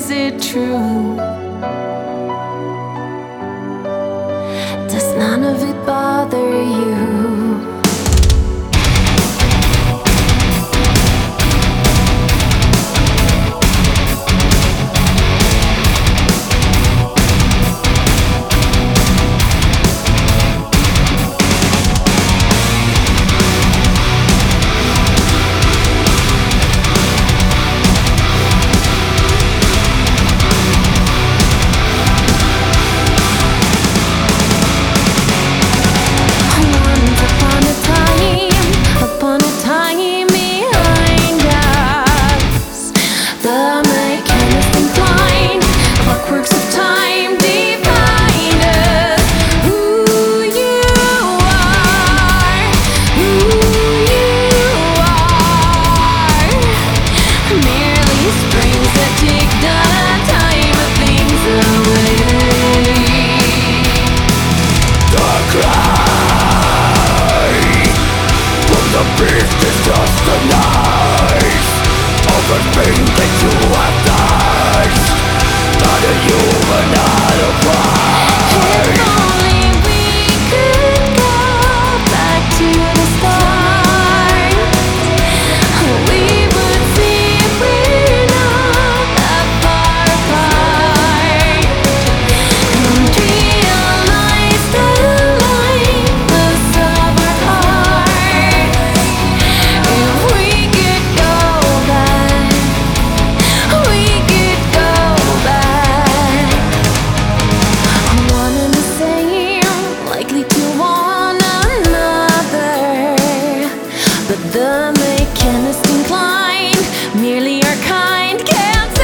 is it true? Does none of it bother you? Beast is just a knife of a thing that you have died. Not a human, not a pride. If only we could go back to the start, we would see we're not that far apart. And realize the lightness of our hearts. If we could go back, we could go back. One and the same, likely to one another, but the mechanist inclined, merely our kind can't